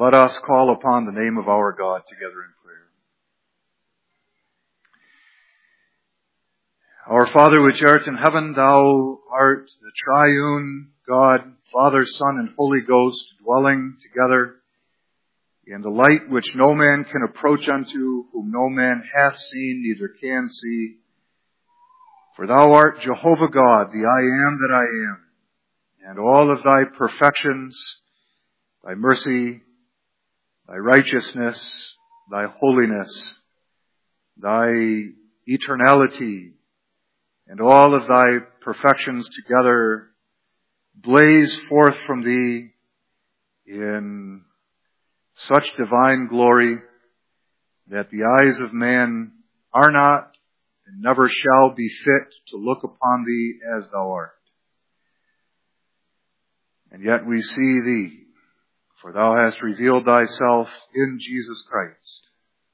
Let us call upon the name of our God together in prayer. Our Father which art in heaven, thou art the triune God, Father, Son, and Holy Ghost, dwelling together in the light which no man can approach unto, whom no man hath seen, neither can see. For thou art Jehovah God, the I am that I am, and all of thy perfections, thy mercy, thy righteousness, thy holiness, thy eternality, and all of thy perfections together blaze forth from thee in such divine glory that the eyes of man are not and never shall be fit to look upon thee as thou art. And yet we see thee, for thou hast revealed thyself in Jesus Christ,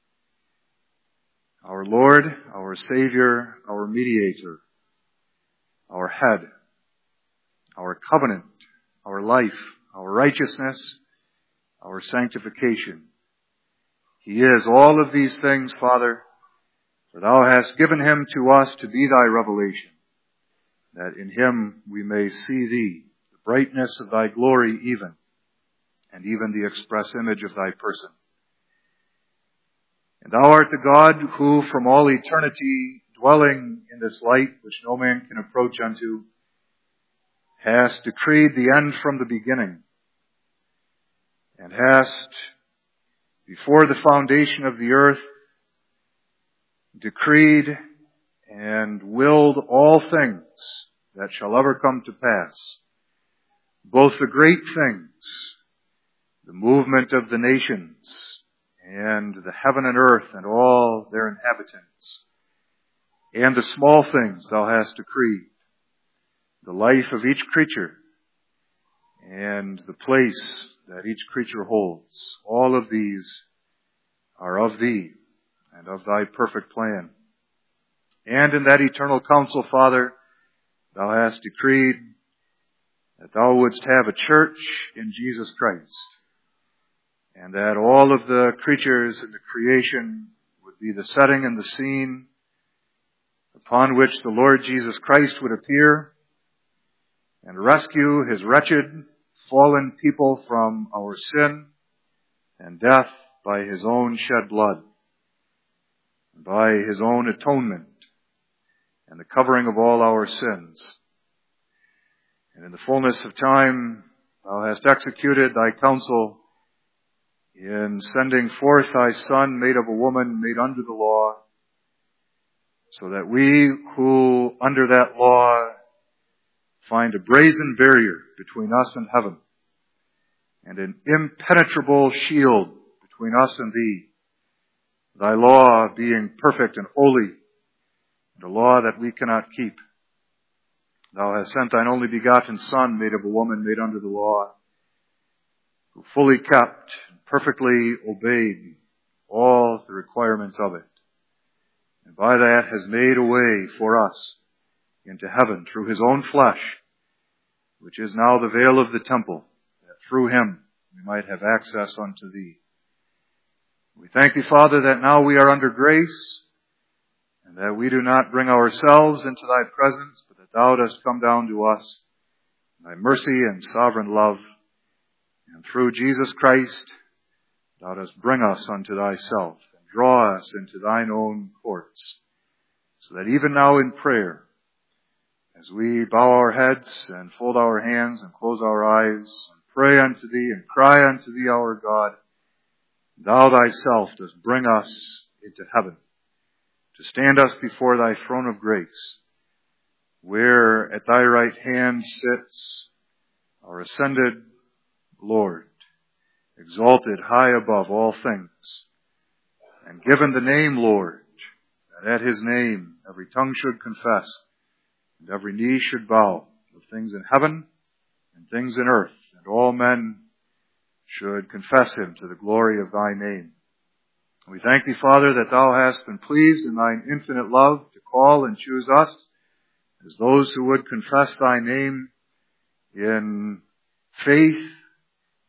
our Lord, our Savior, our Mediator, our Head, our covenant, our life, our righteousness, our sanctification. He is all of these things, Father, for thou hast given him to us to be thy revelation, that in him we may see thee, the brightness of thy glory even, and even the express image of thy person. And thou art the God who from all eternity, dwelling in this light which no man can approach unto, hast decreed the end from the beginning, and hast, before the foundation of the earth, decreed and willed all things that shall ever come to pass, both the great things, the movement of the nations, and the heaven and earth and all their inhabitants, and the small things thou hast decreed, the life of each creature, and the place that each creature holds. All of these are of thee and of thy perfect plan. And in that eternal counsel, Father, thou hast decreed that thou wouldst have a church in Jesus Christ, and that all of the creatures in the creation would be the setting and the scene upon which the Lord Jesus Christ would appear and rescue his wretched, fallen people from our sin and death by his own shed blood, by his own atonement and the covering of all our sins. And in the fullness of time, thou hast executed thy counsel in sending forth thy Son, made of a woman, made under the law, so that we who under that law find a brazen barrier between us and heaven, and an impenetrable shield between us and thee, thy law being perfect and holy, and a law that we cannot keep. Thou hast sent thine only begotten Son, made of a woman, made under the law, who fully kept and perfectly obeyed all the requirements of it, and by that has made a way for us into heaven through his own flesh, which is now the veil of the temple, that through him we might have access unto thee. We thank thee, Father, that now we are under grace, and that we do not bring ourselves into thy presence, but that thou dost come down to us in thy mercy and sovereign love, and through Jesus Christ thou dost bring us unto thyself, and draw us into thine own courts, so that even now in prayer, as we bow our heads and fold our hands and close our eyes and pray unto thee and cry unto thee, our God, thou thyself dost bring us into heaven, to stand us before thy throne of grace, where at thy right hand sits our ascended Lord, exalted high above all things, and given the name Lord, that at his name every tongue should confess, and every knee should bow, of things in heaven and things in earth, and all men should confess him to the glory of thy name. We thank thee, Father, that thou hast been pleased in thine infinite love to call and choose us as those who would confess thy name in faith,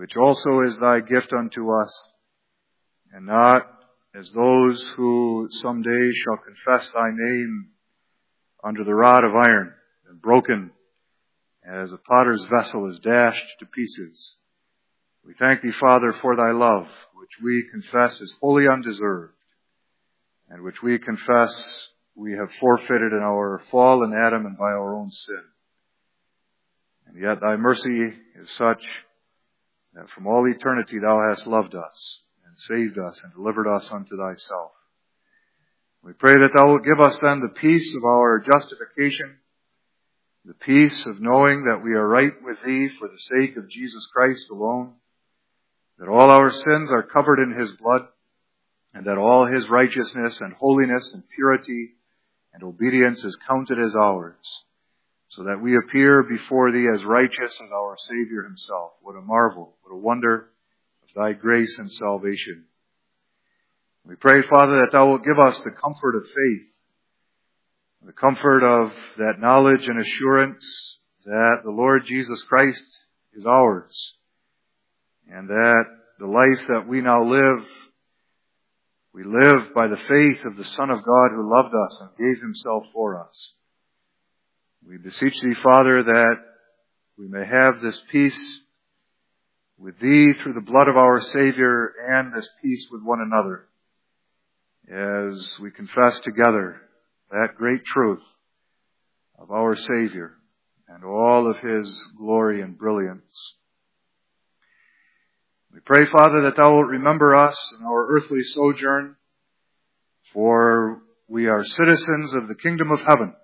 which also is thy gift unto us, and not as those who someday shall confess thy name under the rod of iron, and broken as a potter's vessel is dashed to pieces. We thank thee, Father, for thy love, which we confess is wholly undeserved, and which we confess we have forfeited in our fall in Adam and by our own sin. And yet thy mercy is such that from all eternity thou hast loved us, and saved us, and delivered us unto thyself. We pray that thou wilt give us then the peace of our justification, the peace of knowing that we are right with thee for the sake of Jesus Christ alone, that all our sins are covered in his blood, and that all his righteousness and holiness and purity and obedience is counted as ours, so that we appear before thee as righteous as our Savior himself. What a marvel, what a wonder of thy grace and salvation. We pray, Father, that thou wilt give us the comfort of faith, the comfort of that knowledge and assurance that the Lord Jesus Christ is ours, and that the life that we now live, we live by the faith of the Son of God who loved us and gave himself for us. We beseech thee, Father, that we may have this peace with thee through the blood of our Savior, and this peace with one another, as we confess together that great truth of our Savior and all of his glory and brilliance. We pray, Father, that thou wilt remember us in our earthly sojourn, for we are citizens of the kingdom of heaven,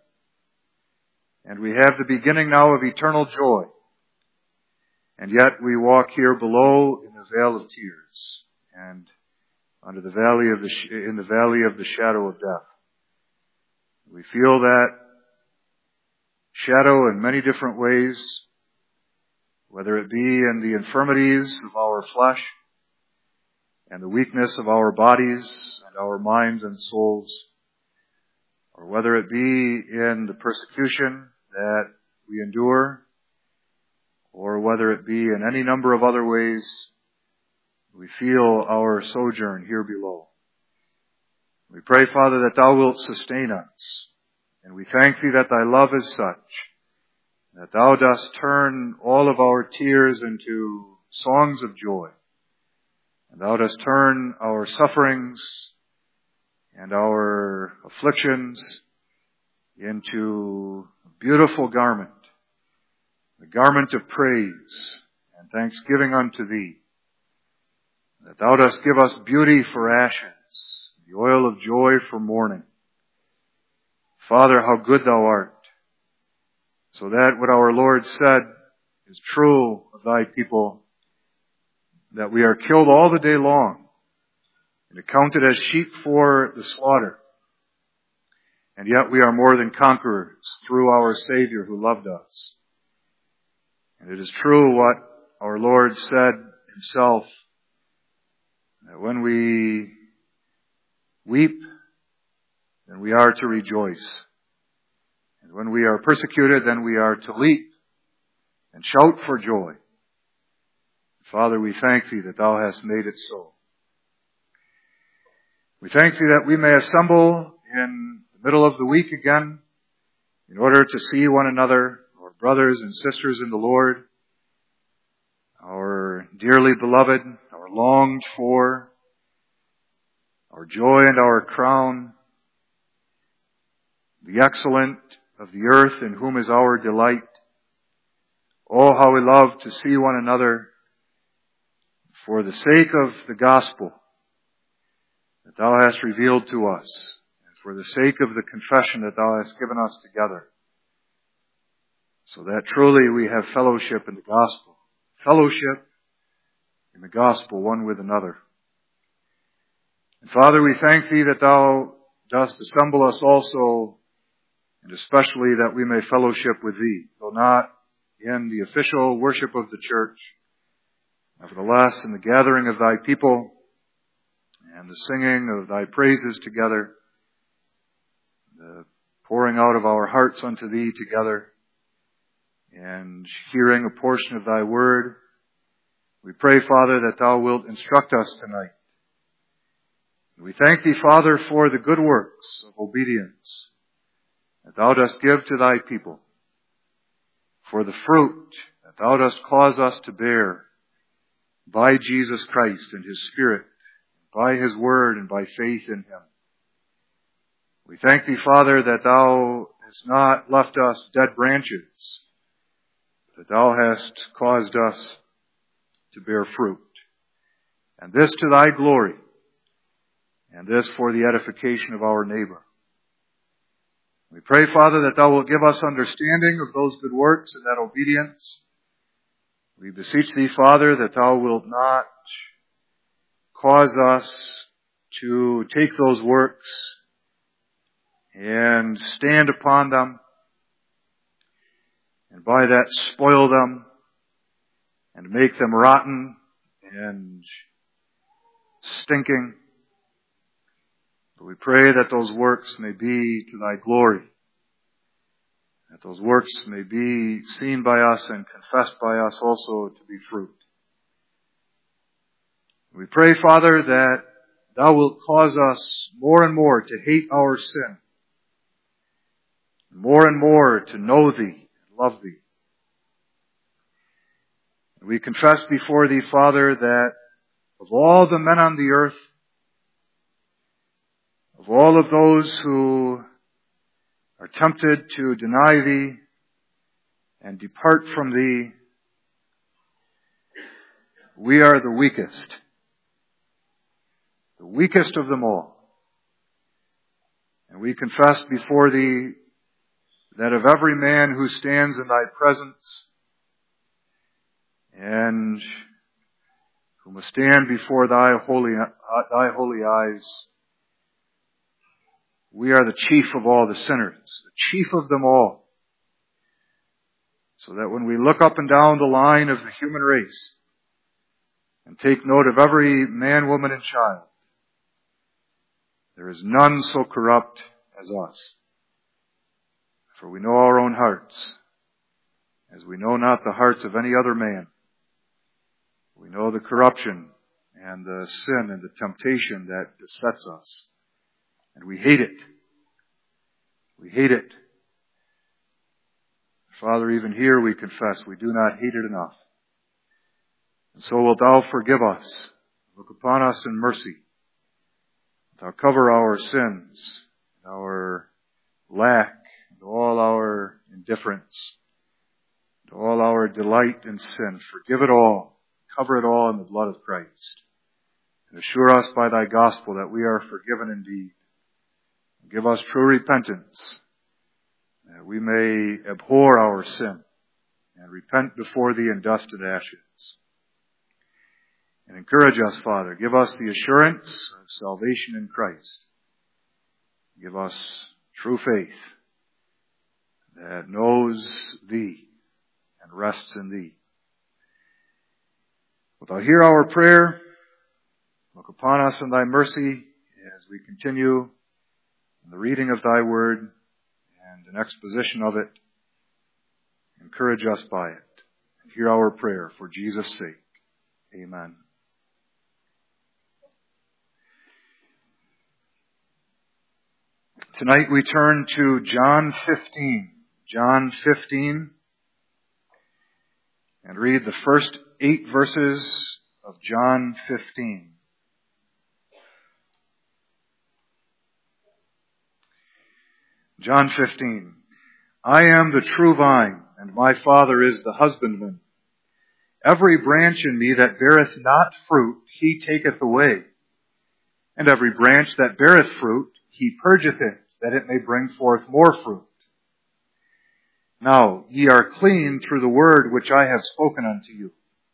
and we have the beginning now of eternal joy, and yet we walk here below in the vale of tears, and under the valley of in the valley of the shadow of death. We feel that shadow in many different ways, whether it be in the infirmities of our flesh and the weakness of our bodies and our minds and souls, or whether it be in the persecution that we endure, or whether it be in any number of other ways, we feel our sojourn here below. We pray, Father, that thou wilt sustain us, and we thank thee that thy love is such that thou dost turn all of our tears into songs of joy, and thou dost turn our sufferings and our afflictions into a beautiful garment, the garment of praise and thanksgiving unto thee, that thou dost give us beauty for ashes, the oil of joy for mourning. Father, how good thou art, so that what our Lord said is true of thy people, that we are killed all the day long and accounted as sheep for the slaughter, and yet we are more than conquerors through our Savior who loved us. And it is true what our Lord said himself, that when we weep, then we are to rejoice. And when we are persecuted, then we are to leap and shout for joy. Father, we thank thee that thou hast made it so. We thank thee that we may assemble in the middle of the week again in order to see one another, our brothers and sisters in the Lord, our dearly beloved, our longed for, our joy and our crown, the excellent of the earth in whom is our delight. Oh, how we love to see one another for the sake of the gospel that thou hast revealed to us, and for the sake of the confession that thou hast given us together, so that truly we have fellowship in the gospel, fellowship in the gospel one with another. And Father, we thank thee that thou dost assemble us also, and especially that we may fellowship with thee, though not in the official worship of the church, nevertheless in the gathering of thy people and the singing of thy praises together, the pouring out of our hearts unto thee together, and hearing a portion of thy word, We pray, Father, that thou wilt instruct us tonight. We thank thee, Father, for the good works of obedience that thou dost give to thy people, for the fruit that thou dost cause us to bear by Jesus Christ and his Spirit, by his word and by faith in him. We thank thee, Father, that thou hast not left us dead branches, that thou hast caused us to bear fruit. And this to thy glory, and this for the edification of our neighbor. We pray, Father, that thou wilt give us understanding of those good works and that obedience. We beseech thee, Father, that thou wilt not cause us to take those works and stand upon them, and by that spoil them, and make them rotten and stinking. But we pray that those works may be to thy glory, that those works may be seen by us and confessed by us also to be fruit. We pray, Father, that thou wilt cause us more and more to hate our sin, more and more to know thee and love thee. We confess before thee, Father, that of all the men on the earth, of all of those who are tempted to deny thee and depart from thee, we are the weakest of them all. And we confess before thee that of every man who stands in thy presence and who must stand before thy holy eyes, we are the chief of all the sinners, the chief of them all. So that when we look up and down the line of the human race and take note of every man, woman, and child, there is none so corrupt as us. For we know our own hearts, as we know not the hearts of any other man. We know the corruption and the sin and the temptation that besets us. And we hate it. We hate it. Father, even here we confess we do not hate it enough. And so wilt thou forgive us. Look upon us in mercy. Thou cover our sins, our lack, and all our indifference, and all our delight in sin. Forgive it all. Cover it all in the blood of Christ. And assure us by thy gospel that we are forgiven indeed. And give us true repentance, that we may abhor our sin and repent before thee in dust and ashes. And encourage us, Father. Give us the assurance of salvation in Christ. Give us true faith that knows thee and rests in thee. Wilt thou hear our prayer? Look upon us in thy mercy as we continue in the reading of thy word and an exposition of it. Encourage us by it. Hear our prayer for Jesus' sake. Amen. Tonight we turn to John 15. John 15. And read the first 8 verses of John 15. John 15. I am the true vine, and my Father is the husbandman. Every branch in me that beareth not fruit, he taketh away. And every branch that beareth fruit, he purgeth it, that it may bring forth more fruit. Now ye are clean through the word which I have spoken unto you.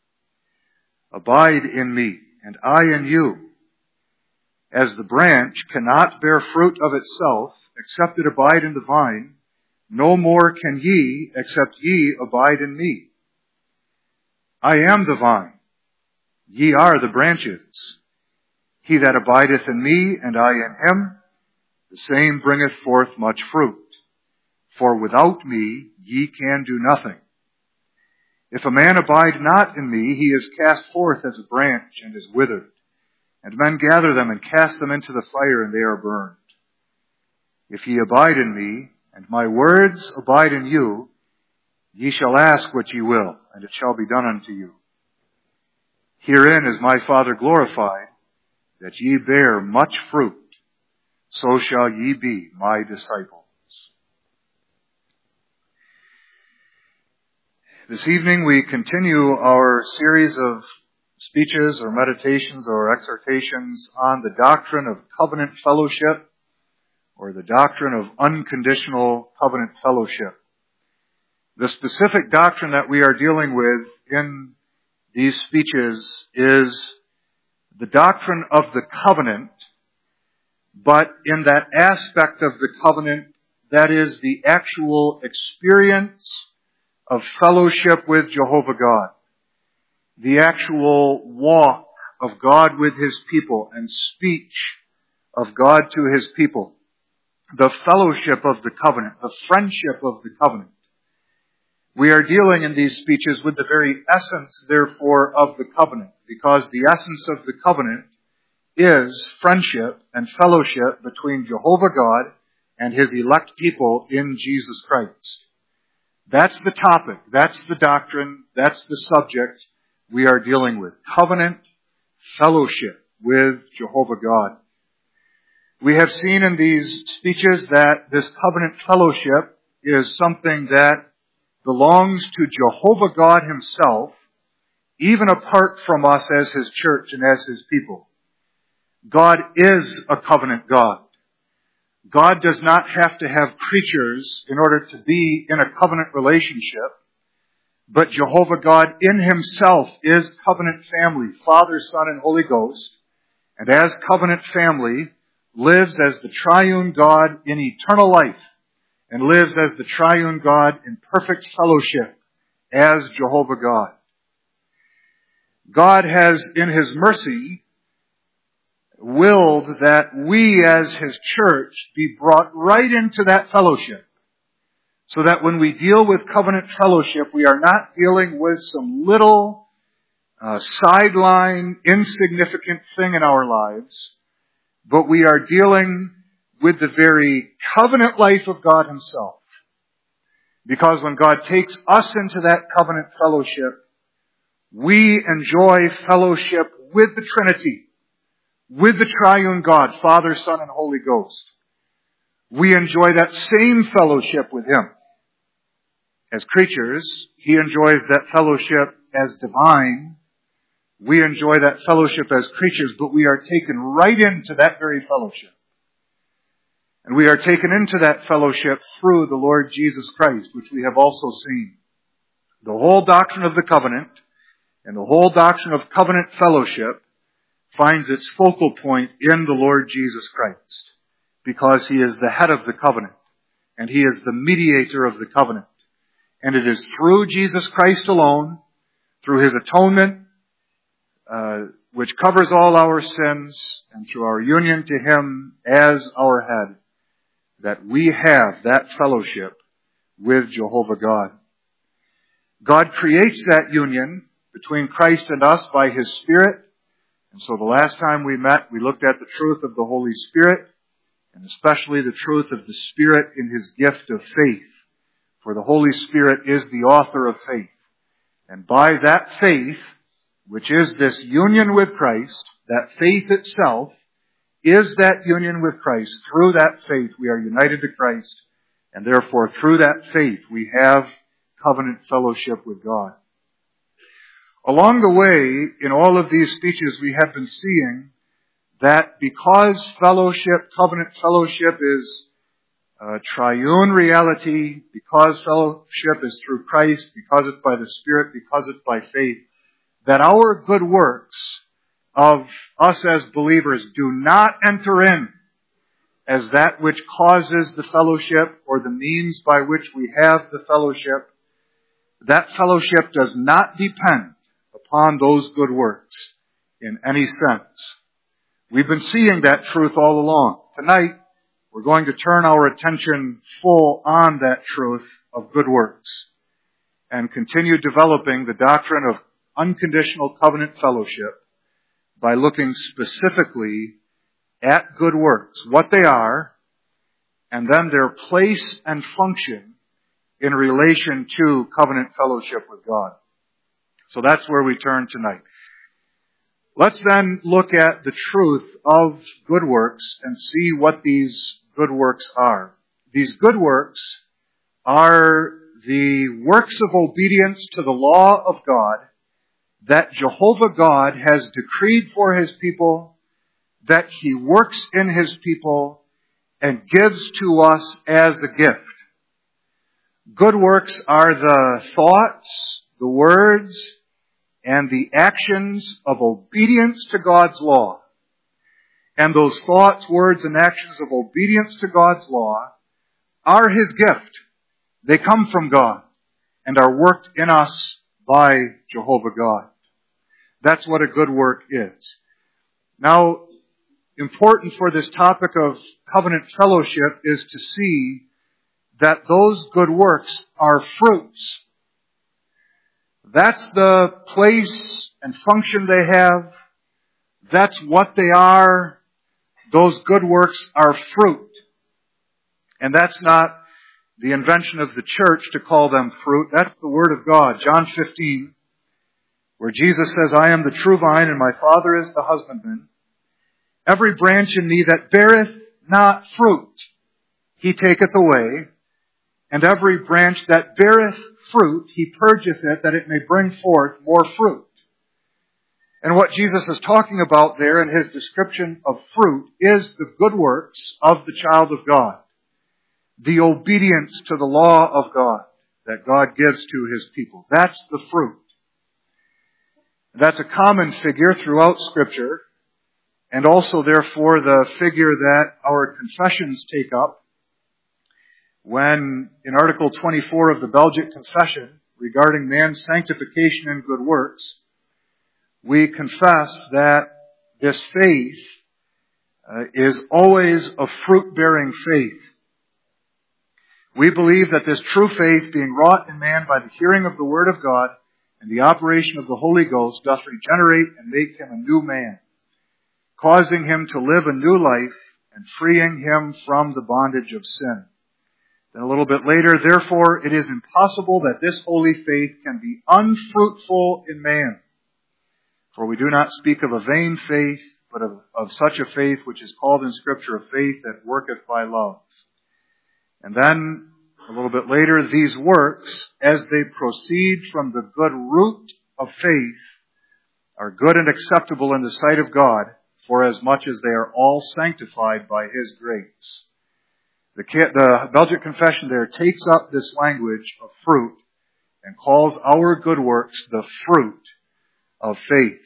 Abide in me, and I in you. As the branch cannot bear fruit of itself, except it abide in the vine, no more can ye, except ye abide in me. I am the vine, ye are the branches. He that abideth in me, and I in him, the same bringeth forth much fruit. For without me ye can do nothing. If a man abide not in me, he is cast forth as a branch and is withered. And men gather them and cast them into the fire, and they are burned. If ye abide in me, and my words abide in you, ye shall ask what ye will, and it shall be done unto you. Herein is my Father glorified, that ye bear much fruit, so shall ye be my disciples. This evening we continue our series of speeches or meditations or exhortations on the doctrine of covenant fellowship, or the doctrine of unconditional covenant fellowship. The specific doctrine that we are dealing with in these speeches is the doctrine of the covenant, but in that aspect of the covenant that is the actual experience of fellowship with Jehovah God, the actual walk of God with His people and speech of God to His people, the fellowship of the covenant, the friendship of the covenant. We are dealing in these speeches with the very essence, therefore, of the covenant, because the essence of the covenant is friendship and fellowship between Jehovah God and His elect people in Jesus Christ. That's the topic, that's the doctrine, that's the subject we are dealing with. Covenant fellowship with Jehovah God. We have seen in these speeches that this covenant fellowship is something that belongs to Jehovah God Himself, even apart from us as His church and as His people. God is a covenant God. God does not have to have creatures in order to be in a covenant relationship, but Jehovah God in Himself is covenant family, Father, Son, and Holy Ghost, and as covenant family lives as the triune God in eternal life, and lives as the triune God in perfect fellowship as Jehovah God. God has, in His mercy, willed that we as His church be brought right into that fellowship, so that when we deal with covenant fellowship, we are not dealing with some little sideline, insignificant thing in our lives, but we are dealing with the very covenant life of God Himself. Because when God takes us into that covenant fellowship, we enjoy fellowship with the Trinity, with the triune God, Father, Son, and Holy Ghost. We enjoy that same fellowship with Him. As creatures, He enjoys that fellowship as divine. We enjoy that fellowship as creatures, but we are taken right into that very fellowship. And we are taken into that fellowship through the Lord Jesus Christ, which we have also seen. The whole doctrine of the covenant and the whole doctrine of covenant fellowship finds its focal point in the Lord Jesus Christ, because He is the head of the covenant, and He is the mediator of the covenant. And it is through Jesus Christ alone, through His atonement, which covers all our sins, and through our union to Him as our head, that we have that fellowship with Jehovah God. God creates that union between Christ and us by His Spirit. And so the last time we met, we looked at the truth of the Holy Spirit, and especially the truth of the Spirit in His gift of faith. For the Holy Spirit is the author of faith. And by that faith, which is this union with Christ, that faith itself is that union with Christ. Through that faith, we are united to Christ, and therefore through that faith, we have covenant fellowship with God. Along the way, in all of these speeches, we have been seeing that because fellowship, covenant fellowship is a triune reality, because fellowship is through Christ, because it's by the Spirit, because it's by faith, that our good works of us as believers do not enter in as that which causes the fellowship or the means by which we have the fellowship. That fellowship does not depend upon those good works in any sense. We've been seeing that truth all along. Tonight, we're going to turn our attention full on that truth of good works. and continue developing the doctrine of unconditional covenant fellowship by looking specifically at good works, what they are, and then their place and function in relation to covenant fellowship with God. So that's where we turn tonight. Let's then look at the truth of good works and see what these good works are. These good works are the works of obedience to the law of God that Jehovah God has decreed for His people, that He works in His people and gives to us as a gift. Good works are the thoughts, the words, and the actions of obedience to God's law. And those thoughts, words, and actions of obedience to God's law are His gift. They come from God and are worked in us by Jehovah God. That's what a good work is. Now, important for this topic of covenant fellowship is to see that those good works are fruits. That's the place and function they have. That's what they are. Those good works are fruit. And that's not the invention of the church to call them fruit. That's the Word of God. John 15, where Jesus says, I am the true vine, and my Father is the husbandman. Every branch in me that beareth not fruit, He taketh away. And every branch that beareth fruit, He purgeth it, that it may bring forth more fruit. And what Jesus is talking about there in His description of fruit is the good works of the child of God. The obedience to the law of God that God gives to His people. That's the fruit. That's a common figure throughout Scripture, and also, therefore, the figure that our confessions take up when, in Article 24 of the Belgic Confession, regarding man's sanctification and good works, we confess that this faith is always a fruit-bearing faith. We believe that this true faith, being wrought in man by the hearing of the Word of God and the operation of the Holy Ghost, doth regenerate and make him a new man, causing him to live a new life and freeing him from the bondage of sin. Then a little bit later, therefore it is impossible that this holy faith can be unfruitful in man. For we do not speak of a vain faith, but of such a faith which is called in Scripture a faith that worketh by love. And then, a little bit later, these works, as they proceed from the good root of faith, are good and acceptable in the sight of God, for as much as they are all sanctified by His grace. The Belgic Confession there takes up this language of fruit and calls our good works the fruit of faith.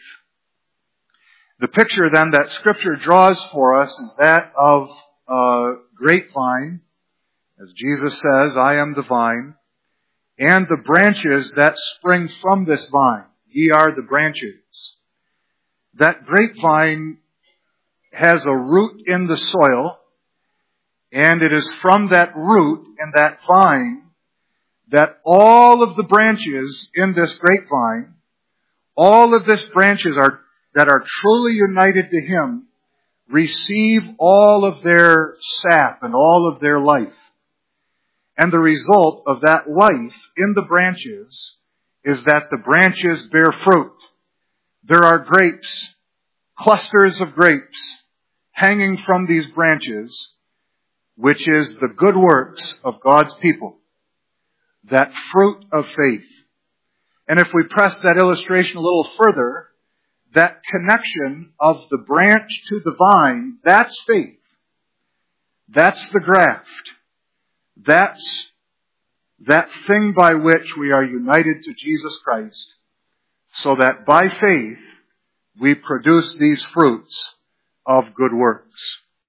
The picture then that Scripture draws for us is that of a grapevine. As Jesus says, I am the vine, and the branches that spring from this vine. Ye are the branches. That grapevine has a root in the soil, and it is from that root in that vine that all of the branches in this grapevine, all of these branches that are truly united to Him, receive all of their sap and all of their life. And the result of that life in the branches is that the branches bear fruit. There are grapes, clusters of grapes, hanging from these branches, which is the good works of God's people. That fruit of faith. And if we press that illustration a little further, that connection of the branch to the vine, that's faith. That's the graft. That's that thing by which we are united to Jesus Christ, so that by faith we produce these fruits of good works.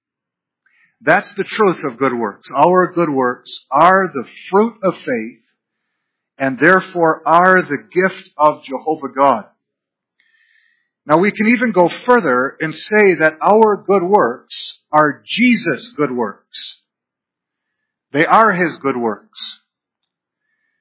That's the truth of good works. Our good works are the fruit of faith, and therefore are the gift of Jehovah God. Now we can even go further and say that our good works are Jesus' good works. They are His good works.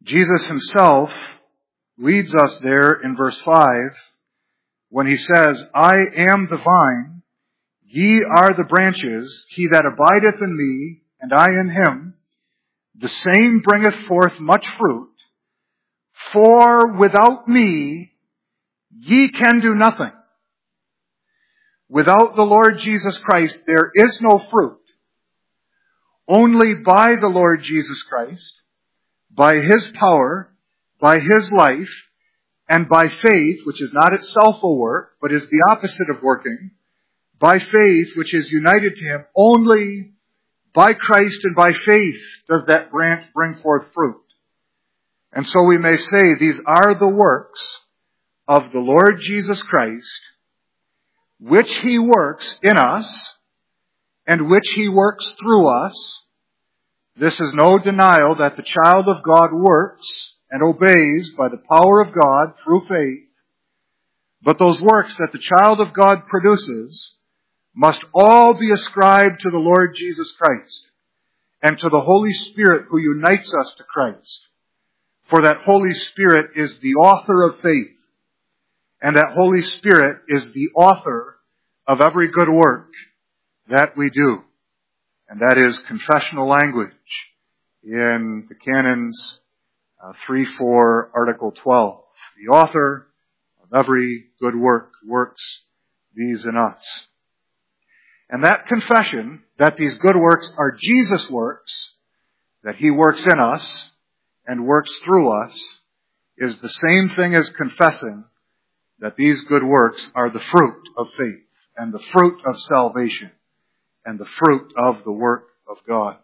Jesus himself leads us there in verse 5 when he says, I am the vine, ye are the branches, he that abideth in me, and I in him, the same bringeth forth much fruit, for without me ye can do nothing. Without the Lord Jesus Christ, there is no fruit. Only by the Lord Jesus Christ, by his power, by his life, and by faith, which is not itself a work, but is the opposite of working, by faith, which is united to him, only by Christ and by faith does that branch bring forth fruit. And so we may say these are the works of the Lord Jesus Christ, which he works in us, and which he works through us. This is no denial that the child of God works and obeys by the power of God through faith. But those works that the child of God produces must all be ascribed to the Lord Jesus Christ and to the Holy Spirit who unites us to Christ. For that Holy Spirit is the author of faith, and that Holy Spirit is the author of every good work that we do. And that is confessional language in the canons 3-4, Article 12. The author of every good work works these in us. And that confession that these good works are Jesus' works, that he works in us and works through us, is the same thing as confessing that these good works are the fruit of faith and the fruit of salvation and the fruit of the work of God.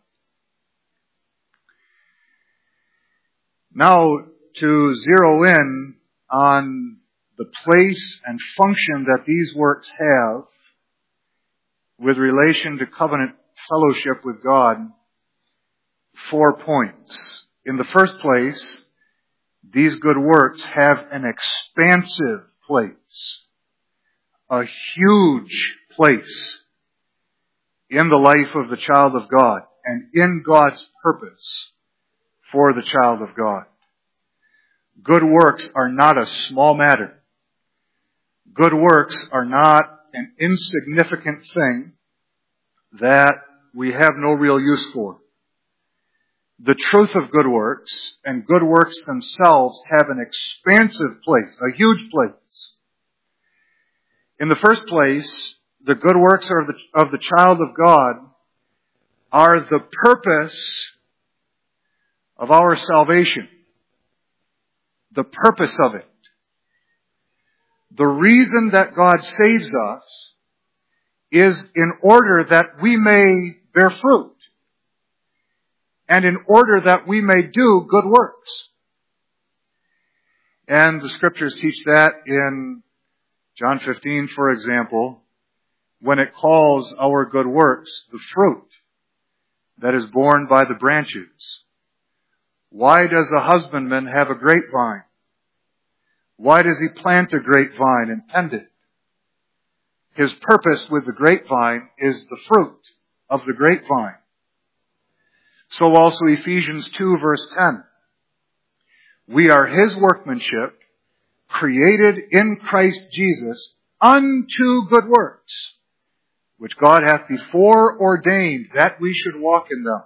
Now, to zero in on the place and function that these works have with relation to covenant fellowship with God, 4 points. In the first place, these good works have an expansive place, a huge place in the life of the child of God and in God's purpose for the child of God. Good works are not a small matter. Good works are not an insignificant thing that we have no real use for. The truth of good works and good works themselves have an expansive place, a huge place. In the first place, the good works of the child of God are the purpose of our salvation. The purpose of it. The reason that God saves us is in order that we may bear fruit and in order that we may do good works. And the scriptures teach that in John 15, for example, when it calls our good works the fruit that is borne by the branches. Why does a husbandman have a grapevine? Why does he plant a grapevine and tend it? His purpose with the grapevine is the fruit of the grapevine. So also Ephesians 2 verse 10. We are his workmanship, created in Christ Jesus unto good works, which God hath before ordained that we should walk in them.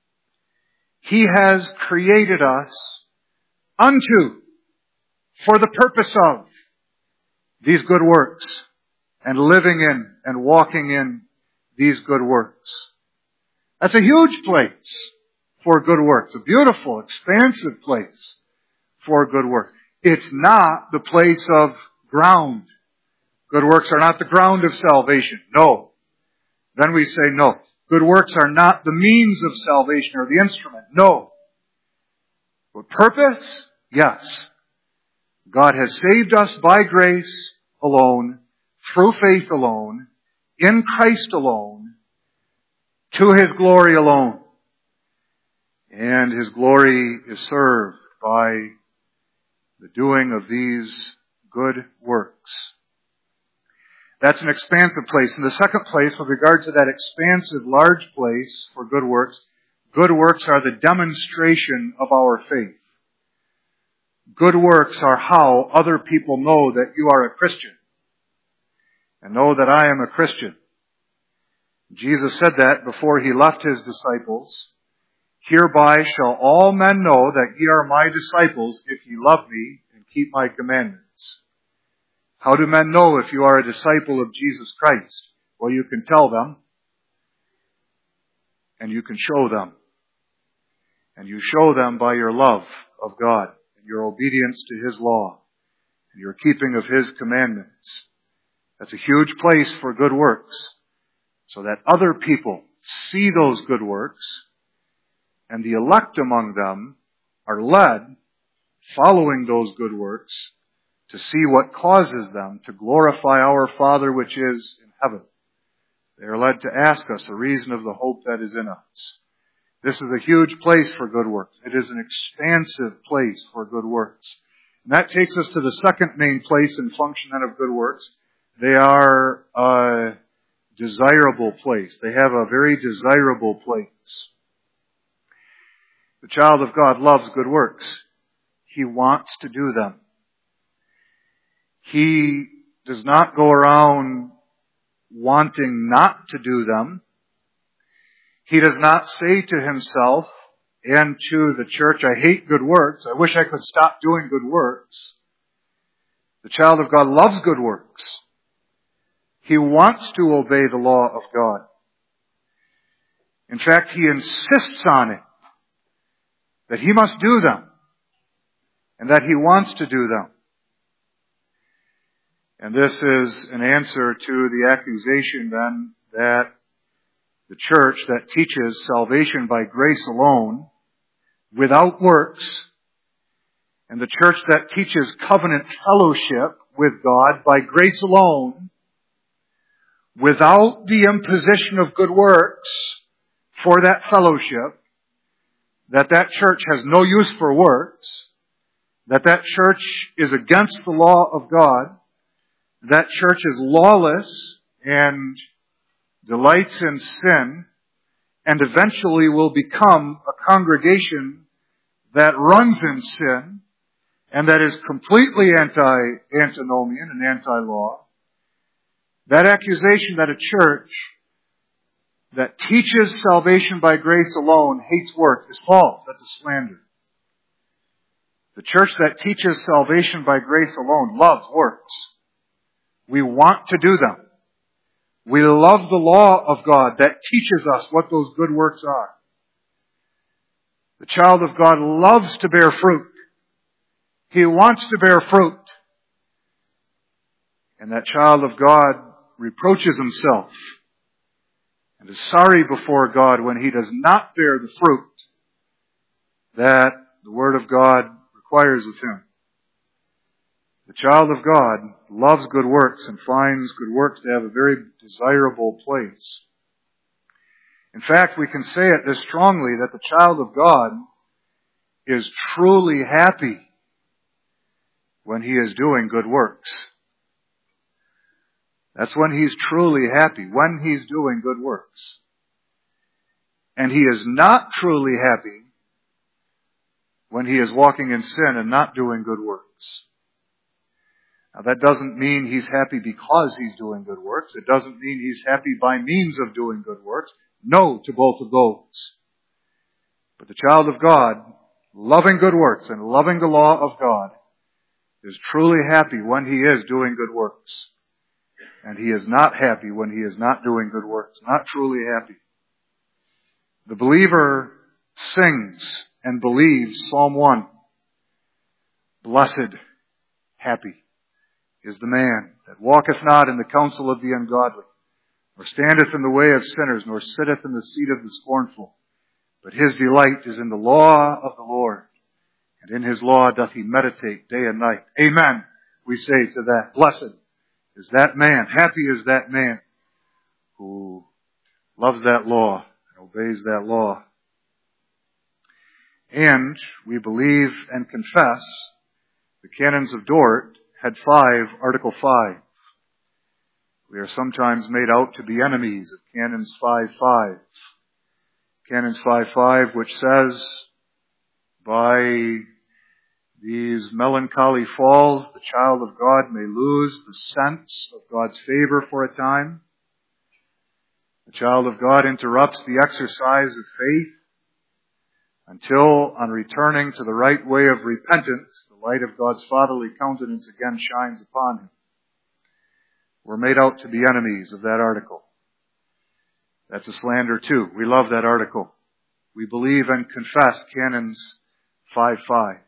He has created us unto, for the purpose of, these good works, and living in and walking in these good works. That's a huge place for good works, a beautiful, expansive place for good works. It's not the place of ground. Good works are not the ground of salvation. No. Then we say no. Good works are not the means of salvation or the instrument. No. But purpose? Yes. God has saved us by grace alone, through faith alone, in Christ alone, to his glory alone. And his glory is served by the doing of these good works. That's an expansive place. In the second place, with regard to that expansive, large place for good works are the demonstration of our faith. Good works are how other people know that you are a Christian and know that I am a Christian. Jesus said that before he left his disciples. Hereby shall all men know that ye are my disciples if ye love me and keep my commandments. How do men know if you are a disciple of Jesus Christ? Well, you can tell them, and you can show them. And you show them by your love of God, and your obedience to his law, and your keeping of his commandments. That's a huge place for good works, so that other people see those good works, and the elect among them are led, following those good works, to see what causes them to glorify our Father which is in heaven. They are led to ask us a reason of the hope that is in us. This is a huge place for good works. It is an expansive place for good works. And that takes us to the second main place and function of good works. They are a desirable place. They have a very desirable place. The child of God loves good works. He wants to do them. He does not go around wanting not to do them. He does not say to himself and to the church, I hate good works. I wish I could stop doing good works. The child of God loves good works. He wants to obey the law of God. In fact, he insists on it, that he must do them, and that he wants to do them. And this is an answer to the accusation then that the church that teaches salvation by grace alone, without works, and the church that teaches covenant fellowship with God by grace alone, without the imposition of good works for that fellowship, that church has no use for works, that church is against the law of God, that church is lawless and delights in sin, and eventually will become a congregation that runs in sin, and that is completely antinomian and anti-law. That accusation that a church that teaches salvation by grace alone hates work is false. That's a slander. The church that teaches salvation by grace alone loves works. We want to do them. We love the law of God that teaches us what those good works are. The child of God loves to bear fruit. He wants to bear fruit. And that child of God reproaches himself and is sorry before God when he does not bear the fruit that the Word of God requires of him. The child of God loves good works and finds good works to have a very desirable place. In fact, we can say it this strongly, that the child of God is truly happy when he is doing good works. That's when he's truly happy, when he's doing good works. And he is not truly happy when he is walking in sin and not doing good works. Now, that doesn't mean he's happy because he's doing good works. It doesn't mean he's happy by means of doing good works. No to both of those. But the child of God, loving good works and loving the law of God, is truly happy when he is doing good works. And he is not happy when he is not doing good works. Not truly happy. The believer sings and believes Psalm 1. Blessed, happy is the man that walketh not in the counsel of the ungodly, nor standeth in the way of sinners, nor sitteth in the seat of the scornful. But his delight is in the law of the Lord, and in his law doth he meditate day and night. Amen, we say to that. Blessed is that man, happy is that man who loves that law and obeys that law. And we believe and confess the canons of Dort had 5, Article 5. We are sometimes made out to be enemies of Canons 5:5. Canons 5:5, which says, by these melancholy falls, the child of God may lose the sense of God's favor for a time. The child of God interrupts the exercise of faith until, on returning to the right way of repentance, the light of God's fatherly countenance again shines upon him. We're made out to be enemies of that article. That's a slander too. We love that article. We believe and confess Canons 5:5.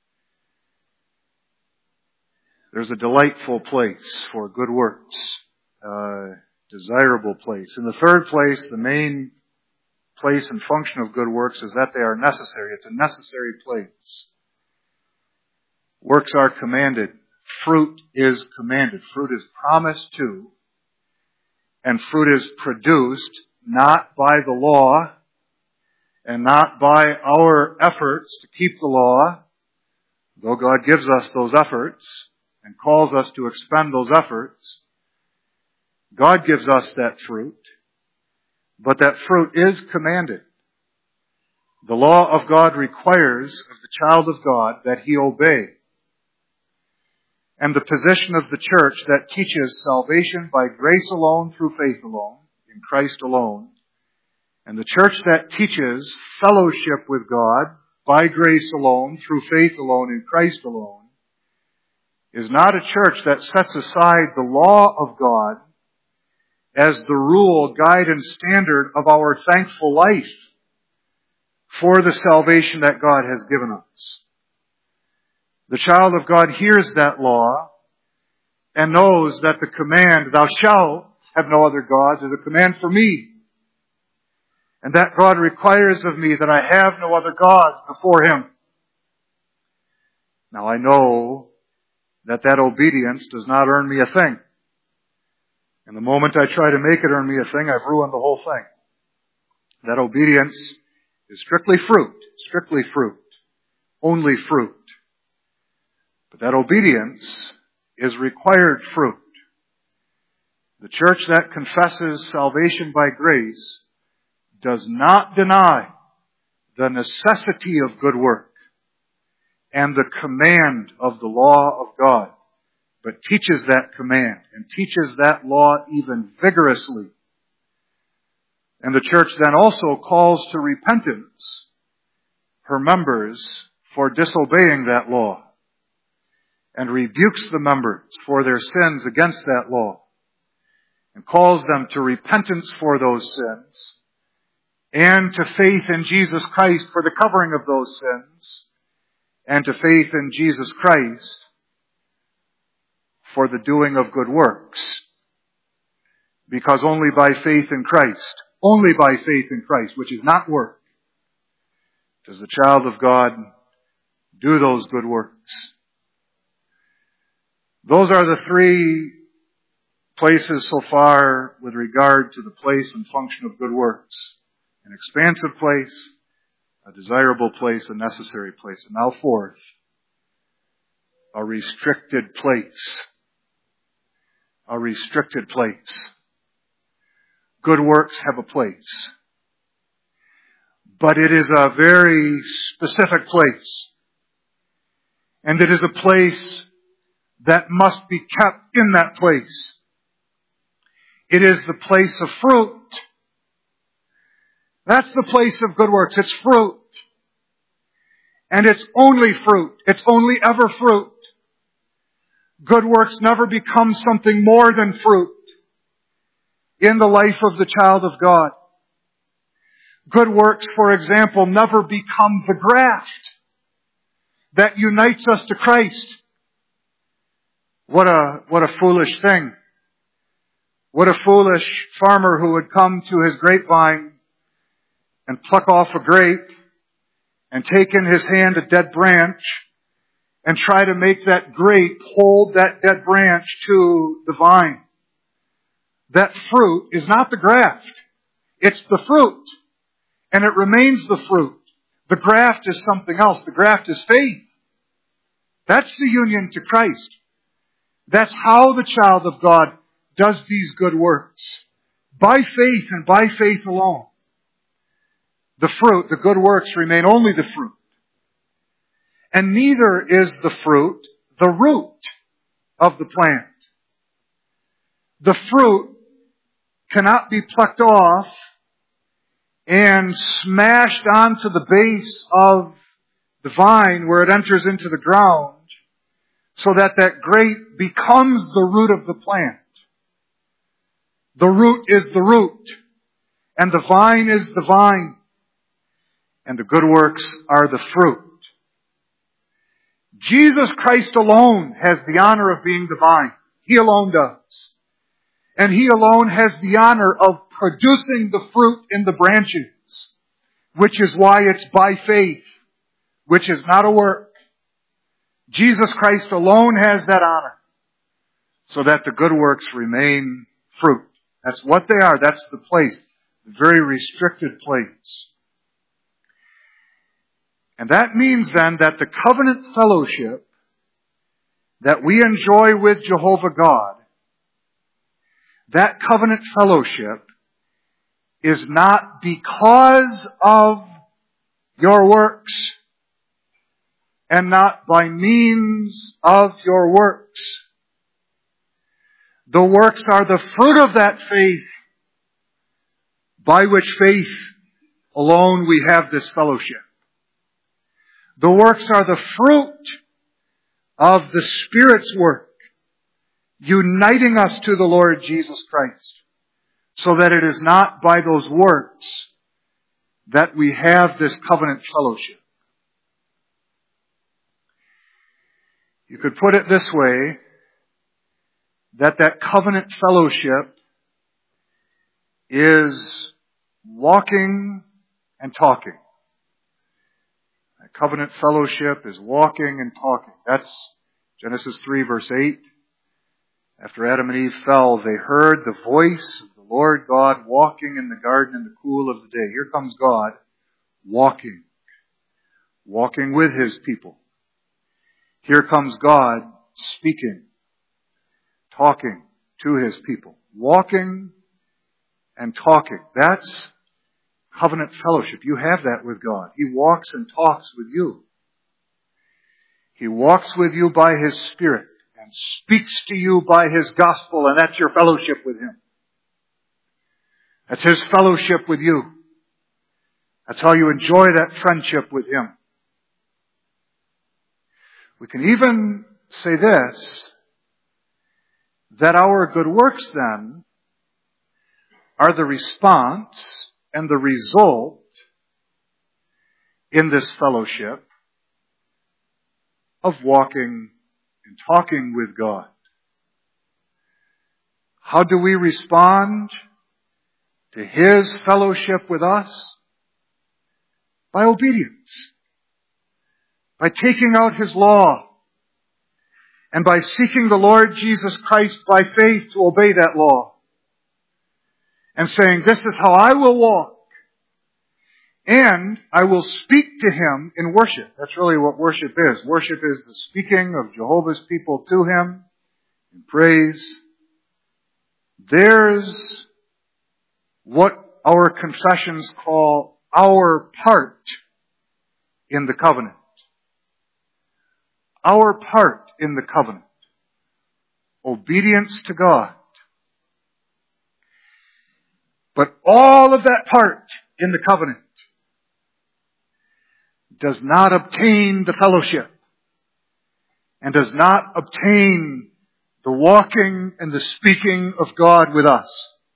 There's a delightful place for good works, desirable place. In the third place, the main place and function of good works is that they are necessary. It's a necessary place. Works are commanded. Fruit is commanded. Fruit is promised to, and fruit is produced not by the law and not by our efforts to keep the law, though God gives us those efforts and calls us to expend those efforts. God gives us that fruit, but that fruit is commanded. The law of God requires of the child of God that he obey. And the position of the church that teaches salvation by grace alone, through faith alone, in Christ alone, and the church that teaches fellowship with God by grace alone, through faith alone, in Christ alone, is not a church that sets aside the law of God as the rule, guide, and standard of our thankful life for the salvation that God has given us. The child of God hears that law and knows that the command, thou shalt have no other gods, is a command for me. And that God requires of me that I have no other gods before Him. Now I know that obedience does not earn me a thing. And the moment I try to make it earn me a thing, I've ruined the whole thing. That obedience is strictly fruit, only fruit. But that obedience is required fruit. The church that confesses salvation by grace does not deny the necessity of good work and the command of the law of God, but teaches that command and teaches that law even vigorously. And the church then also calls to repentance her members for disobeying that law, and rebukes the members for their sins against that law, and calls them to repentance for those sins, and to faith in Jesus Christ for the covering of those sins, and to faith in Jesus Christ for the doing of good works. Because only by faith in Christ, which is not work, does the child of God do those good works. Those are the three places so far with regard to the place and function of good works. An expansive place, a desirable place, a necessary place. And now fourth, a restricted place. A restricted place. Good works have a place. But it is a very specific place. And it is a place that must be kept in that place. It is the place of fruit. That's the place of good works. It's fruit. And it's only fruit. It's only ever fruit. Good works never become something more than fruit in the life of the child of God. Good works, for example, never become the graft that unites us to Christ. What a foolish thing. What a foolish farmer who would come to his grapevine and pluck off a grape and take in his hand a dead branch and try to make that grape hold that dead branch to the vine. That fruit is not the graft. It's the fruit. And it remains the fruit. The graft is something else. The graft is faith. That's the union to Christ. That's how the child of God does these good works. By faith and by faith alone. The fruit, the good works remain only the fruit. and neither is the fruit the root of the plant. The fruit cannot be plucked off and smashed onto the base of the vine where it enters into the ground so that that grape becomes the root of the plant. The root is the root, and the vine is the vine, and the good works are the fruit. Jesus Christ alone has the honor of being the vine. He alone does. And He alone has the honor of producing the fruit in the branches, which is why it's by faith, which is not a work. Jesus Christ alone has that honor, so that the good works remain fruit. That's what they are. That's the place, the very restricted place. And that means then that the covenant fellowship that we enjoy with Jehovah God, that covenant fellowship is not because of your works and not by means of your works. The works are the fruit of that faith, by which faith alone we have this fellowship. The works are the fruit of the Spirit's work, uniting us to the Lord Jesus Christ, so that it is not by those works that we have this covenant fellowship. You could put it this way, that covenant fellowship is walking and talking. That covenant fellowship is walking and talking. That's Genesis 3 verse 8. After Adam and Eve fell, they heard the voice of the Lord God walking in the garden in the cool of the day. Here comes God walking with His people. Here comes God speaking, talking to His people, walking and talking. That's covenant fellowship. You have that with God. He walks and talks with you. He walks with you by His Spirit and speaks to you by His gospel, and that's your fellowship with Him. That's His fellowship with you. That's how you enjoy that friendship with Him. We can even say this, that our good works then are the response and the result in this fellowship of walking and talking with God. How do we respond to His fellowship with us? By obedience. By taking out His law. And by seeking the Lord Jesus Christ by faith to obey that law. And saying, this is how I will walk. And I will speak to Him in worship. That's really what worship is. Worship is the speaking of Jehovah's people to Him in praise. There's what our confessions call our part in the covenant. Our part in the covenant. Obedience to God. But all of that part in the covenant does not obtain the fellowship and does not obtain the walking and the speaking of God with us.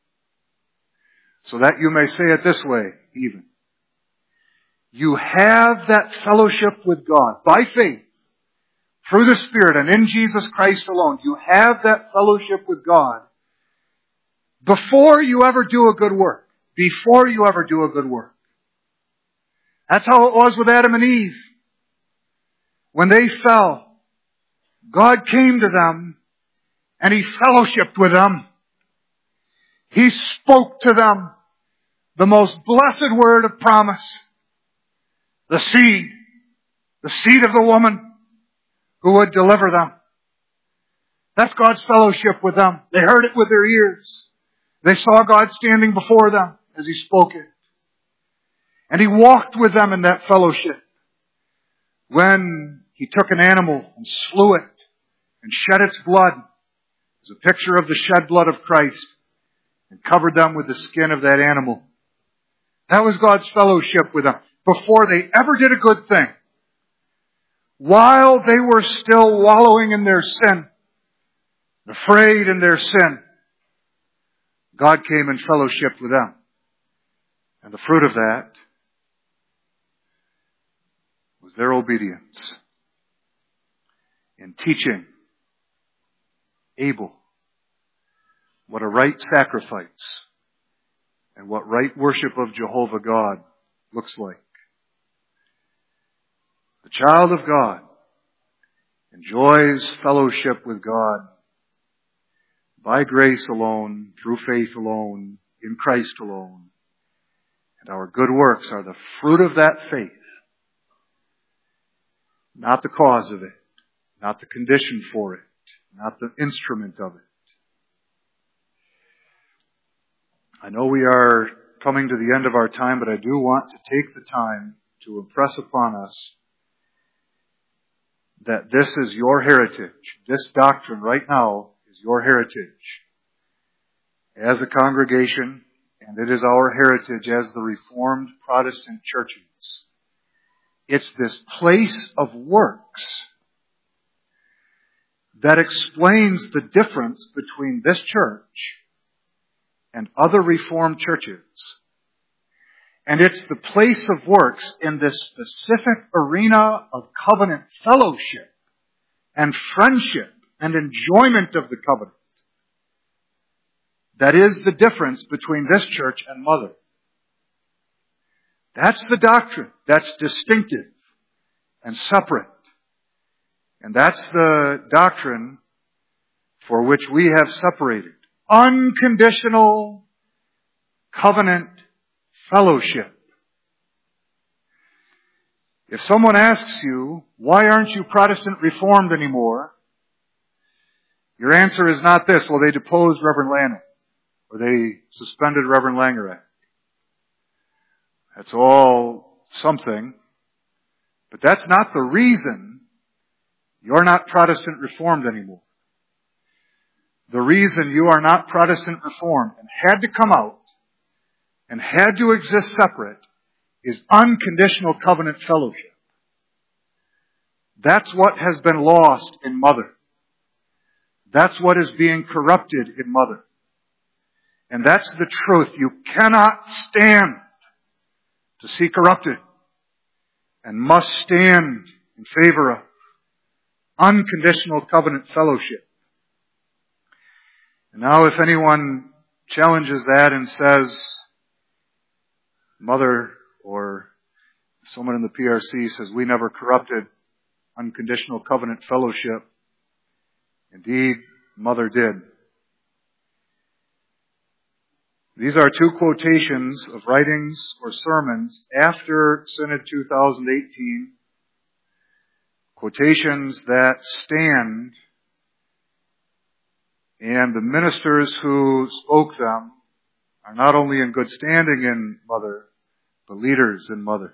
So that you may say it this way, even. You have that fellowship with God by faith, through the Spirit and in Jesus Christ alone. You have that fellowship with God before you ever do a good work. Before you ever do a good work. That's how it was with Adam and Eve. When they fell, God came to them and He fellowshiped with them. He spoke to them the most blessed word of promise. The seed of the woman who would deliver them. That's God's fellowship with them. They heard it with their ears. They saw God standing before them as He spoke it. And He walked with them in that fellowship. When He took an animal and slew it and shed its blood. It was a picture of the shed blood of Christ, and covered them with the skin of that animal. That was God's fellowship with them before they ever did a good thing. While they were still wallowing in their sin, afraid in their sin, God came and fellowshiped with them. And the fruit of that was their obedience in teaching Abel what a right sacrifice and what right worship of Jehovah God looks like. The child of God enjoys fellowship with God by grace alone, through faith alone, in Christ alone. And our good works are the fruit of that faith, not the cause of it, not the condition for it, not the instrument of it. I know we are coming to the end of our time, but I do want to take the time to impress upon us that this is your heritage. This doctrine right now is your heritage as a congregation, and it is our heritage as the Reformed Protestant churches. It's this place of works that explains the difference between this church and other Reformed churches. And it's the place of works in this specific arena of covenant fellowship and friendship and enjoyment of the covenant that is the difference between this church and Mother. That's the doctrine that's distinctive and separate. And that's the doctrine for which we have separated. Unconditional covenant fellowship. If someone asks you, why aren't you Protestant Reformed anymore? Your answer is not this, well, they deposed Reverend Lanning, or they suspended Reverend Langerek. That's all something, but that's not the reason you're not Protestant Reformed anymore. The reason you are not Protestant Reformed and had to come out and had to exist separate is unconditional covenant fellowship. That's what has been lost in Mother. That's what is being corrupted in Mother. And that's the truth. You cannot stand to see corrupted and must stand in favor of unconditional covenant fellowship. And now if anyone challenges that and says, Mother, or someone in the PRC says, we never corrupted unconditional covenant fellowship. Indeed, Mother did. These are two quotations of writings or sermons after Synod 2018. Quotations that stand, and the ministers who spoke them are not only in good standing in Mother, but leaders in Mother.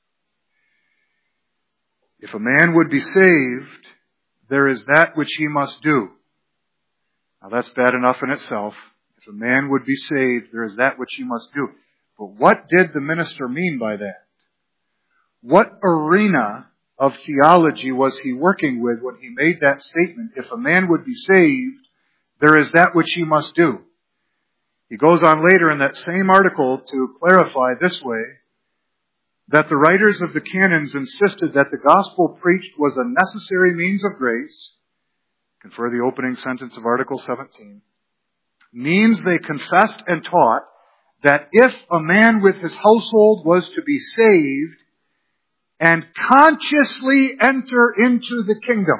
If a man would be saved, there is that which he must do. Now that's bad enough in itself. If a man would be saved, there is that which he must do. But what did the minister mean by that? What arena of theology was he working with when he made that statement? If a man would be saved, there is that which he must do. He goes on later in that same article to clarify this way, that the writers of the canons insisted that the gospel preached was a necessary means of grace. Confer the opening sentence of Article 17. Means they confessed and taught that if a man with his household was to be saved and consciously enter into the kingdom,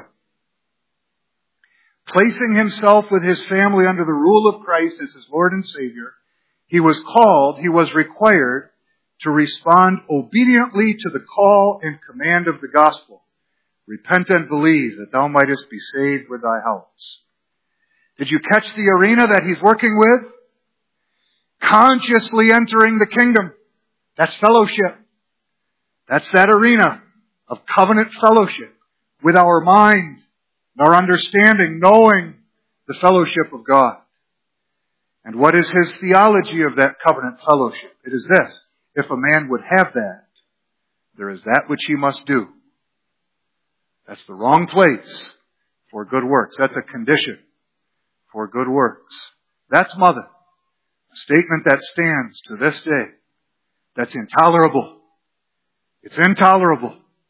placing himself with his family under the rule of Christ as his Lord and Savior, he was called, he was required to respond obediently to the call and command of the gospel. Repent and believe that thou mightest be saved with thy house. Did you catch the arena that he's working with? Consciously entering the kingdom. That's fellowship. That's that arena of covenant fellowship. with our mind and our understanding, knowing the fellowship of God. And what is his theology of that covenant fellowship? It is this: if a man would have that, there is that which he must do. That's the wrong place for good works. That's a condition for good works. That's mother. A statement that stands to this day. That's intolerable. It's intolerable.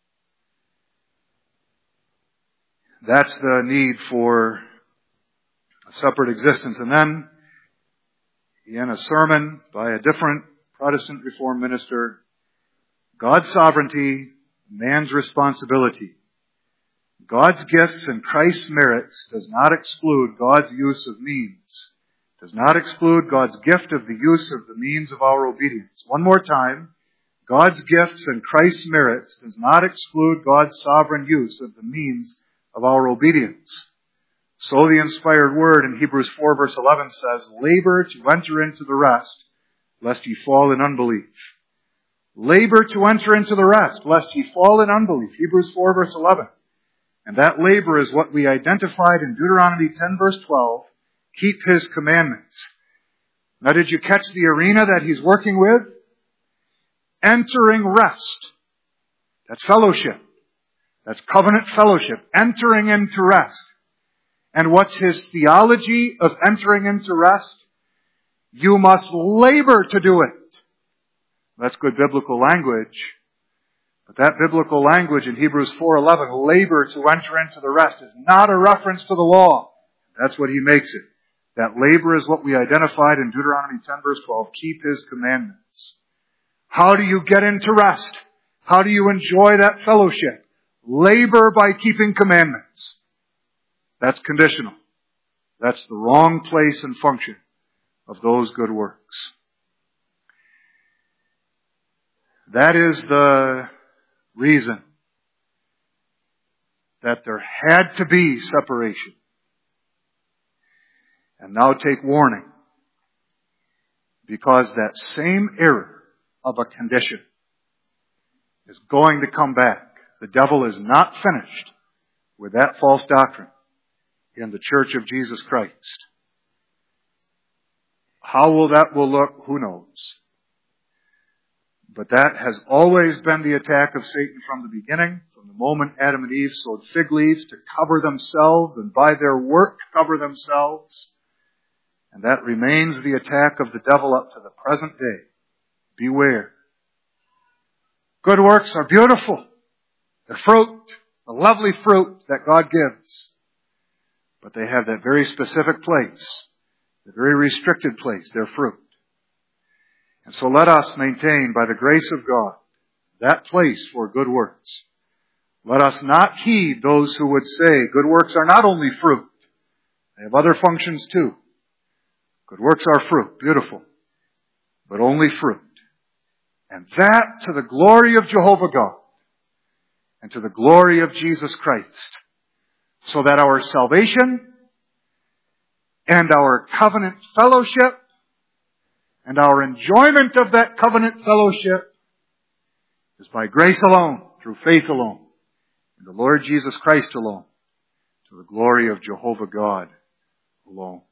That's the need for a separate existence. And then, in a sermon by a different Protestant Reformed minister, God's sovereignty, man's responsibility. God's gifts and Christ's merits does not exclude God's use of means. Does not exclude God's gift of the use of the means of our obedience. One more time. God's gifts and Christ's merits does not exclude God's sovereign use of the means of our obedience. So the inspired word in Hebrews 4 verse 11 says, labor to enter into the rest, lest ye fall in unbelief. Labor to enter into the rest, lest ye fall in unbelief. Hebrews 4 verse 11. And that labor is what we identified in Deuteronomy 10 verse 12. Keep his commandments. Now did you catch the arena that he's working with? Entering rest. That's fellowship. That's covenant fellowship. Entering into rest. And what's his theology of entering into rest? You must labor to do it. That's good biblical language. But that biblical language in Hebrews 4:11, labor to enter into the rest, is not a reference to the law. That's what he makes it. That labor is what we identified in Deuteronomy 10 verse 12. Keep his commandments. How do you get into rest? How do you enjoy that fellowship? Labor by keeping commandments. That's conditional. That's the wrong place and function of those good works. That is the reason that there had to be separation. And now take warning, because that same error of a condition is going to come back. The devil is not finished with that false doctrine in the Church of Jesus Christ. How that will look, who knows? But that has always been the attack of Satan from the beginning, from the moment Adam and Eve sowed fig leaves to cover themselves and by their work cover themselves. And that remains the attack of the devil up to the present day. Beware. Good works are beautiful. The fruit, the lovely fruit that God gives. But they have that very specific place, the very restricted place, their fruit. And so let us maintain, by the grace of God, that place for good works. Let us not heed those who would say good works are not only fruit. They have other functions too. Good works are fruit, beautiful, but only fruit. And that to the glory of Jehovah God and to the glory of Jesus Christ, so that our salvation and our covenant fellowship and our enjoyment of that covenant fellowship is by grace alone, through faith alone, in the Lord Jesus Christ alone, to the glory of Jehovah God alone.